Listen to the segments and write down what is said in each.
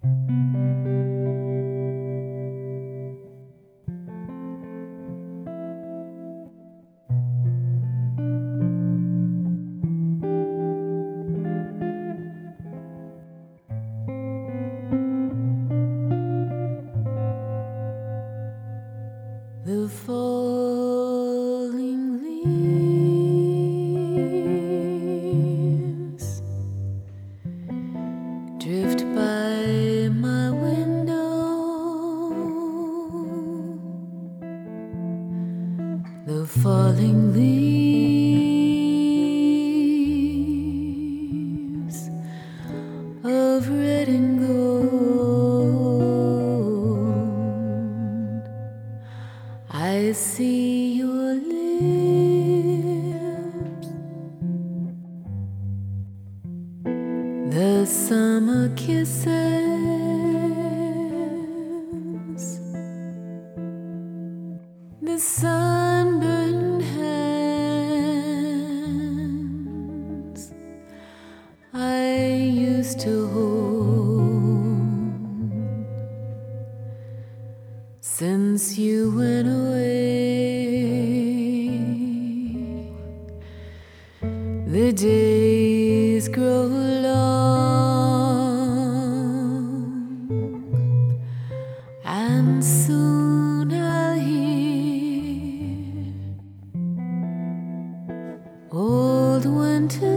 The falling leaves drift by my window. The falling leaves of red and gold. I see your lips, the summer kisses, the sunburned hands I used to hold. Since you went away, the days grow long, and soon I'll hear old winter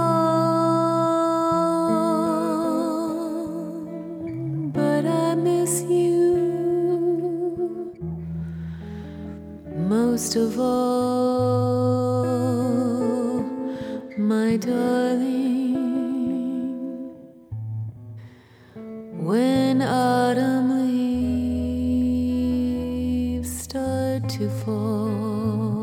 song. But I miss you most of all, my darling. When autumn leaves start to fall,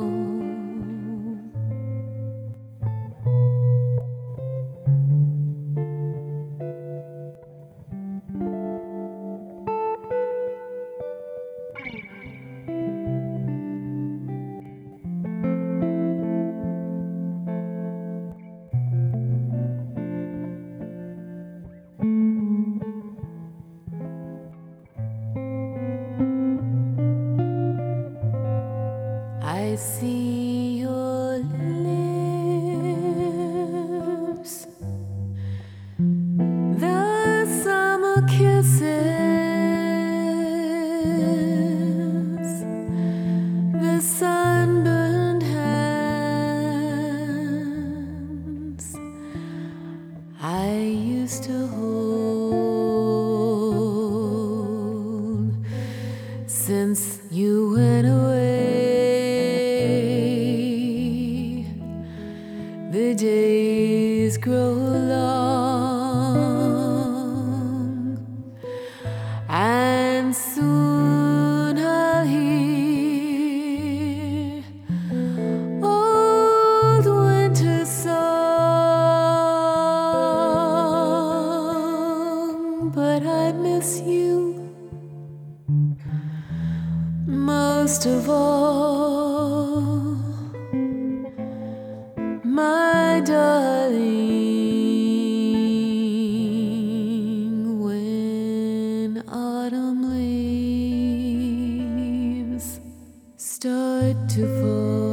I see your lips, the summer kisses, the sunburned hands I used to hold. Since you went away, the days grow long, and soon I'll hear old winter song. But I miss you most of all, my darling. When autumn leaves start to fall.